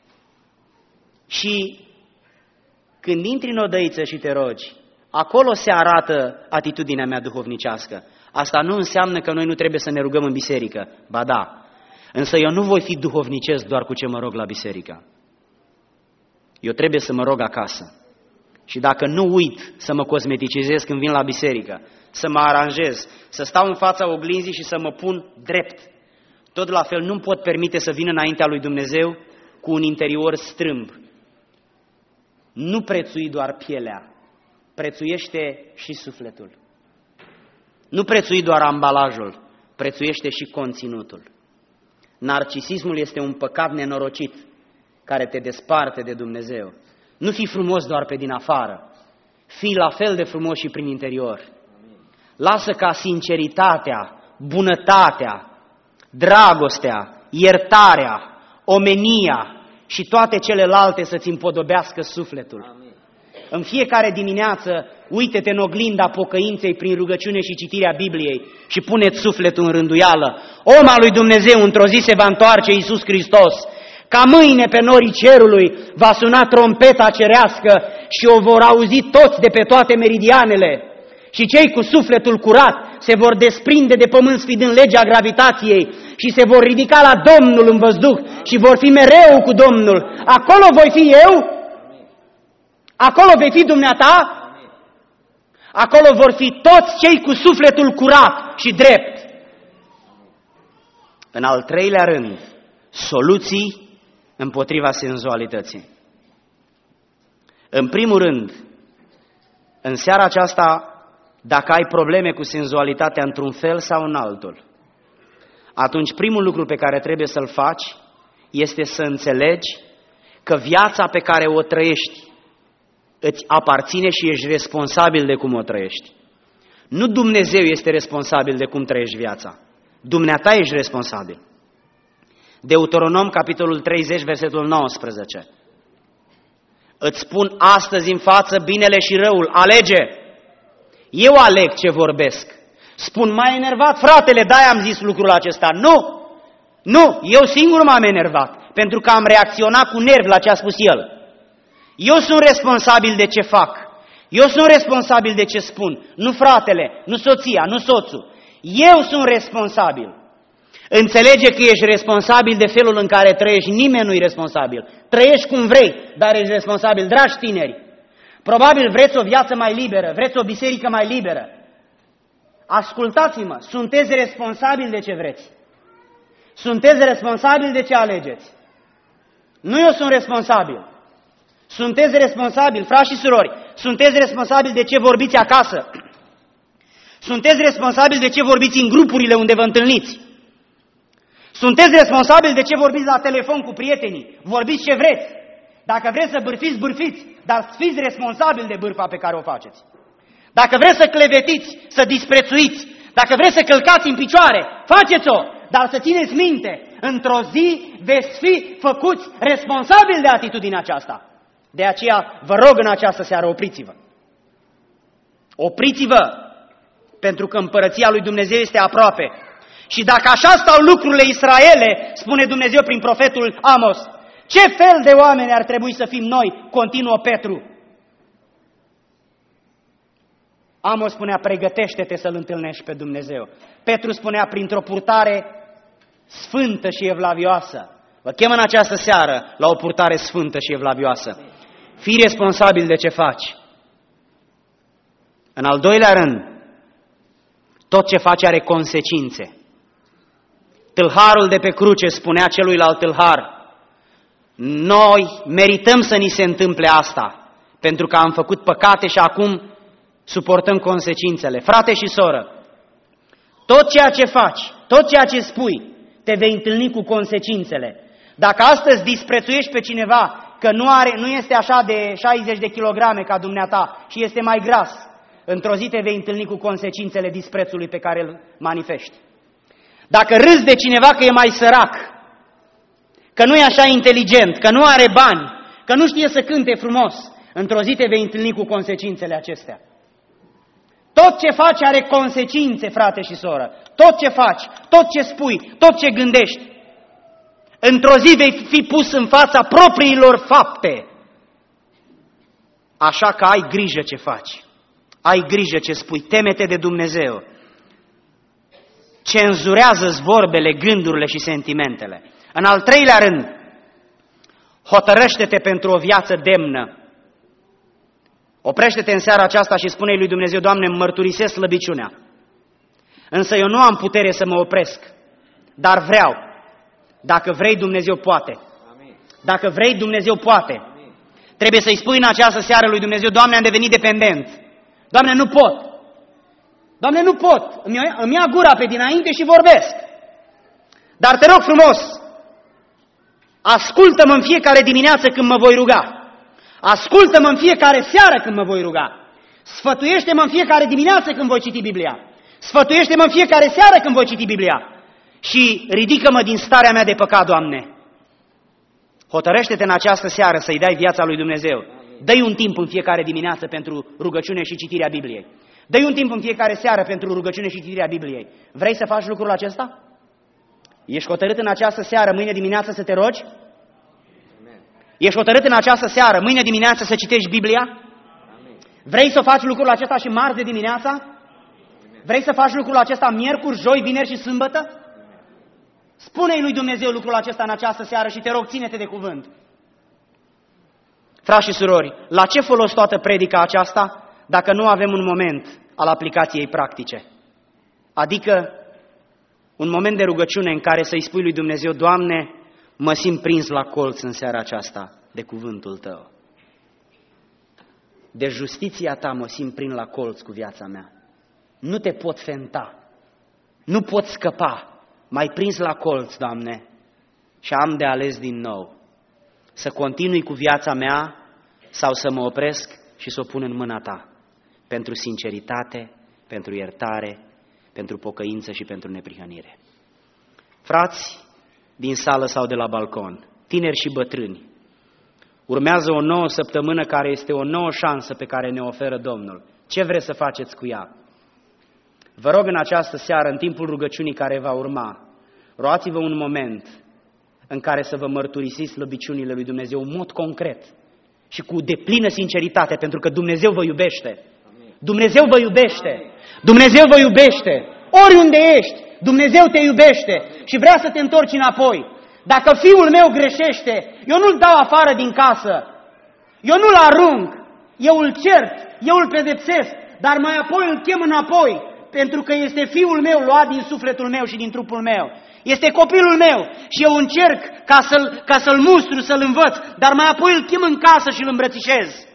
Speaker 1: și când intri în odăiță și te rogi, acolo se arată atitudinea mea duhovnicească. Asta nu înseamnă că noi nu trebuie să ne rugăm în biserică. Ba da, însă eu nu voi fi duhovnicesc doar cu ce mă rog la biserică. Eu trebuie să mă rog acasă. Și dacă nu uit să mă cosmeticizez când vin la biserică, să mă aranjez, să stau în fața oglinzii și să mă pun drept, tot la fel nu-mi pot permite să vin înaintea lui Dumnezeu cu un interior strâmb. Nu prețui doar pielea, prețuiește și sufletul. Nu prețui doar ambalajul, prețuiește și conținutul. Narcisismul este un păcat nenorocit care te desparte de Dumnezeu. Nu fi frumos doar pe din afară, fii la fel de frumos și prin interior. Lasă ca sinceritatea, bunătatea, dragostea, iertarea, omenia și toate celelalte să-ți împodobească sufletul. Amin. În fiecare dimineață, uite-te în oglinda pocăinței prin rugăciune și citirea Bibliei și pune-ți sufletul în rânduială. Om al lui Dumnezeu, într-o zi se va întoarce Iisus Hristos. Ca mâine pe norii cerului va suna trompeta cerească și o vor auzi toți de pe toate meridianele. Și cei cu sufletul curat se vor desprinde de pământ sfidând legea gravitației și se vor ridica la Domnul în văzduh și vor fi mereu cu Domnul. Acolo voi fi eu? Acolo vei fi dumneata? Acolo vor fi toți cei cu sufletul curat și drept. În al treilea rând, soluții împotriva senzualității. În primul rând, în seara aceasta, dacă ai probleme cu senzualitatea într-un fel sau în altul, atunci primul lucru pe care trebuie să-l faci este să înțelegi că viața pe care o trăiești îți aparține și ești responsabil de cum o trăiești. Nu Dumnezeu este responsabil de cum trăiești viața. Dumneata ești responsabil. Deuteronom, capitolul treizeci, versetul nouăsprezece. Îți spun astăzi în față binele și răul, alege. Eu aleg ce vorbesc. Spun, m-a enervat fratele, de-aia am zis lucrul acesta. Nu, nu, eu singur m-am enervat, pentru că am reacționat cu nervi la ce a spus el. Eu sunt responsabil de ce fac. Eu sunt responsabil de ce spun. Nu fratele, nu soția, nu soțul. Eu sunt responsabil. Înțelege că ești responsabil de felul în care trăiești. Nimeni nu e responsabil. Trăiești cum vrei, dar ești responsabil. Dragi tineri, probabil vreți o viață mai liberă, vreți o biserică mai liberă. Ascultați-mă, sunteți responsabili de ce vreți. Sunteți responsabili de ce alegeți. Nu eu sunt responsabil. Sunteți responsabili, frați și surori, sunteți responsabili de ce vorbiți acasă. Sunteți responsabili de ce vorbiți în grupurile unde vă întâlniți. Sunteți responsabili de ce vorbiți la telefon cu prietenii. Vorbiți ce vreți. Dacă vreți să bârfiți, bârfiți, dar fiți responsabili de bârfa pe care o faceți. Dacă vreți să clevetiți, să disprețuiți, dacă vreți să călcați în picioare, faceți-o, dar să țineți minte, într-o zi veți fi făcuți responsabili de atitudinea aceasta. De aceea vă rog în această seară, opriți-vă. Opriți-vă, pentru că împărăția lui Dumnezeu este aproape. Și dacă așa stau lucrurile, Israele, spune Dumnezeu prin profetul Amos, ce fel de oameni ar trebui să fim noi, continuă Petru. Amos spunea, pregătește-te să-L întâlnești pe Dumnezeu. Petru spunea, printr-o purtare sfântă și evlavioasă. Vă chem în această seară la o purtare sfântă și evlavioasă. Fii responsabil de ce faci. În al doilea rând, tot ce faci are consecințe. Tâlharul de pe cruce spunea celuilalt tâlhar, noi merităm să ni se întâmple asta, pentru că am făcut păcate și acum suportăm consecințele. Frate și soră, tot ceea ce faci, tot ceea ce spui, te vei întâlni cu consecințele. Dacă astăzi disprețuiești pe cineva că nu, are, nu este așa de șaizeci de kilograme ca dumneata și este mai gras, într-o zi te vei întâlni cu consecințele disprețului pe care îl manifesti. Dacă râzi de cineva că e mai sărac, că nu e așa inteligent, că nu are bani, că nu știe să cânte frumos, într-o zi te vei întâlni cu consecințele acestea. Tot ce faci are consecințe, frate și soră. Tot ce faci, tot ce spui, tot ce gândești. Într-o zi vei fi pus în fața propriilor fapte. Așa că ai grijă ce faci. Ai grijă ce spui. Teme-te de Dumnezeu. Cenzurează-ți vorbele, gândurile și sentimentele. În al treilea rând, hotărăște-te pentru o viață demnă. Oprește-te în seara aceasta și spune lui Dumnezeu: Doamne, îmi mărturisesc slăbiciunea. Însă eu nu am putere să mă opresc, dar vreau. Dacă vrei, Dumnezeu poate. Dacă vrei, Dumnezeu poate. Trebuie să-i spui în această seară lui Dumnezeu: Doamne, am devenit dependent. Doamne, nu pot. Doamne, nu pot. Îmi, îmi ia gura pe dinainte și vorbesc. Dar te rog frumos, ascultă-mă în fiecare dimineață când mă voi ruga. Ascultă-mă în fiecare seară când mă voi ruga. Sfătuiește-mă în fiecare dimineață când voi citi Biblia. Sfătuiește-mă în fiecare seară când voi citi Biblia. Și ridică-mă din starea mea de păcat, Doamne. Hotărăște-te în această seară să-i dai viața lui Dumnezeu. Dă-i un timp în fiecare dimineață pentru rugăciune și citirea Bibliei. Dă-i un timp în fiecare seară pentru rugăciune și citirea Bibliei. Vrei să faci lucrul acesta? Ești hotărât în această seară, mâine dimineață, să te rogi? Ești hotărât în această seară, mâine dimineață, să citești Biblia? Vrei să faci lucrul acesta și marți de dimineața? Vrei să faci lucrul acesta miercuri, joi, vineri și sâmbătă? Spune-i lui Dumnezeu lucrul acesta în această seară și te rog, ține-te de cuvânt. Frați și surori, la ce folos toată predica aceasta dacă nu avem un moment al aplicației practice? Adică un moment de rugăciune în care să-i spui lui Dumnezeu: Doamne, mă simt prins la colț în seara aceasta de cuvântul Tău. De justiția Ta mă simt prins la colț cu viața mea. Nu te pot fenta, nu pot scăpa. M-ai prins la colț, Doamne, și am de ales din nou să continui cu viața mea sau să mă opresc și să o pun în mâna Ta, pentru sinceritate, pentru iertare, pentru pocăință și pentru neprihănire. Frați din sală sau de la balcon, tineri și bătrâni, urmează o nouă săptămână care este o nouă șansă pe care ne oferă Domnul. Ce vreți să faceți cu ea? Vă rog în această seară, în timpul rugăciunii care va urma, roați-vă un moment în care să vă mărturisiți slăbiciunile lui Dumnezeu în mod concret și cu deplină sinceritate, pentru că Dumnezeu vă iubește. Dumnezeu vă iubește. Dumnezeu vă iubește. Oriunde ești, Dumnezeu te iubește și vrea să te întorci înapoi. Dacă fiul meu greșește, eu nu-l dau afară din casă. Eu nu-l arunc. Eu îl cert, eu îl pedepsesc, dar mai apoi îl chem înapoi. Pentru că este fiul meu luat din sufletul meu și din trupul meu. Este copilul meu și eu încerc ca să-l, ca să-l mustru, să-l învăț, dar mai apoi îl chem în casă și îl îmbrățișez.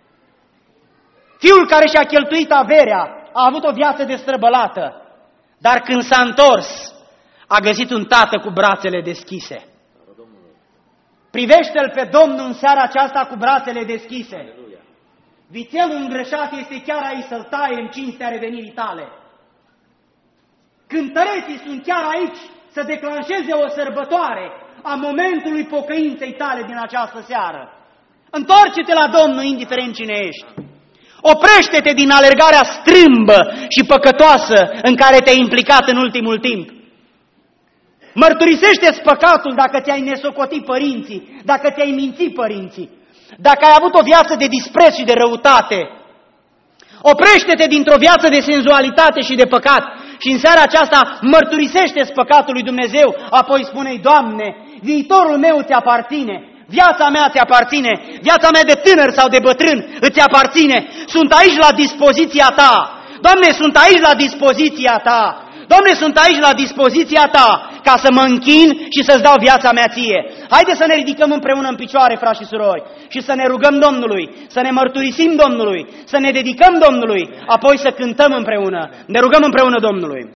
Speaker 1: Fiul care și-a cheltuit averea a avut o viață destrăbălată, dar când s-a întors, a găsit un tată cu brațele deschise. Privește-l pe Domnul în seara aceasta cu brațele deschise. Vițelul îngreșat este chiar aici să-l taie în cinstea revenirii tale. Cântăreții sunt chiar aici să declanșeze o sărbătoare a momentului pocăinței tale din această seară. Întoarce-te la Domnul indiferent cine ești. Oprește-te din alergarea strâmbă și păcătoasă în care te-ai implicat în ultimul timp. Mărturisește-ți păcatul dacă ți-ai nesocotit părinții, dacă ți-ai mințit părinții, dacă ai avut o viață de dispreț și de răutate. Oprește-te dintr-o viață de senzualitate și de păcat și în seara aceasta mărturisește-ți păcatul lui Dumnezeu, apoi spune-i: Doamne, viitorul meu ți aparține, viața mea ți aparține, viața mea de tânăr sau de bătrân îți aparține, sunt aici la dispoziția Ta. Doamne, sunt aici la dispoziția Ta. Doamne, sunt aici la dispoziția Ta ca să mă închin și să-ți dau viața mea Ție. Haide să ne ridicăm împreună în picioare, frați și surori, și să ne rugăm Domnului, să ne mărturisim Domnului, să ne dedicăm Domnului, apoi să cântăm împreună. Ne rugăm împreună Domnului.